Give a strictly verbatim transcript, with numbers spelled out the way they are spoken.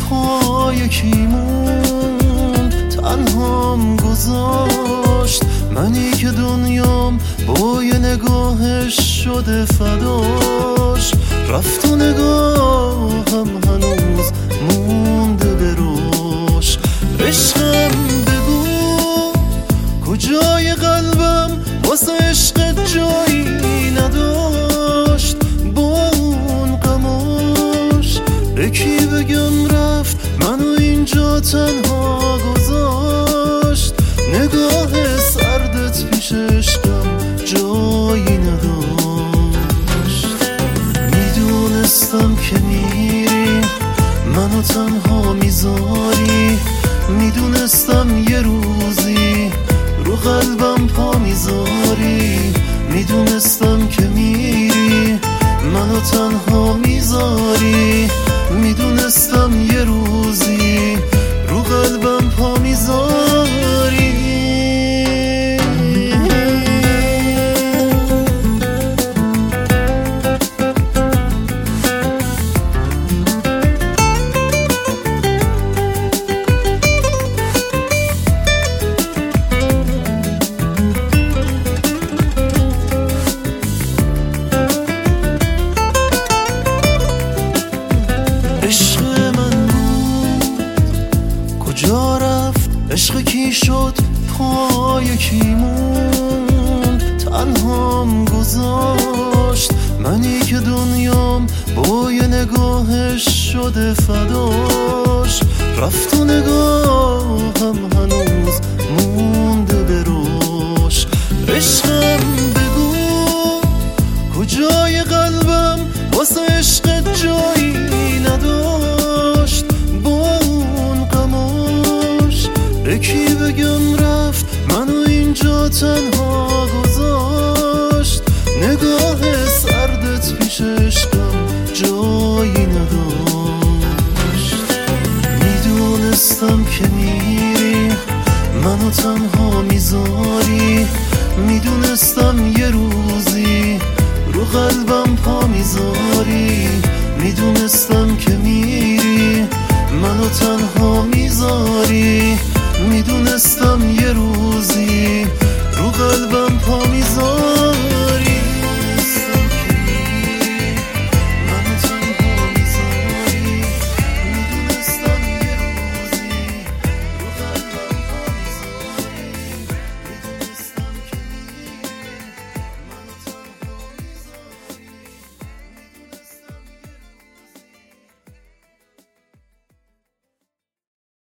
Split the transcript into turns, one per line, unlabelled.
تا یکی موند تنهام گذاشت، منی که دنیام با یه نگاهش شده فداش. رفت و نگاهم هنوز مونده براش. عشقم بگو کجای قلبم واسه عشق جایی نداشت، با اون غماش به کی بگم رفت منو اینجا تنها گذاشت. نگاه سردت پیش عشقم جایی نداشت. میدونستم که میری منو تنها میذاری، میدونستم یه روزی رو قلبم پا میذاری، میدونستم که میری منو تنها میذاری، میدونستم یه روزی رو قلبم پا میذاری. عشق من بود کجا رفت، عشق کی شد پای کی موند تنهام گذاشت، منی که دنیام با یه نگاهش شده فداش. رفت و نگاهم هنوز مونده براش. عشقم بگو کجای قلبم واسه عشق جایی نداشت، با اون غماش به کی بگم رفت منو اینجا تنها گذاشت. نگاه سردت پیش عشقم جایی نداشت. میدونستم که میری منو تنها میذاری، میدونستم یه روزی رو قلبم پا میذاری، میدونستم که میری منو تنها میذاری، میدونستم یه روزی رو قلبم پا میذاری.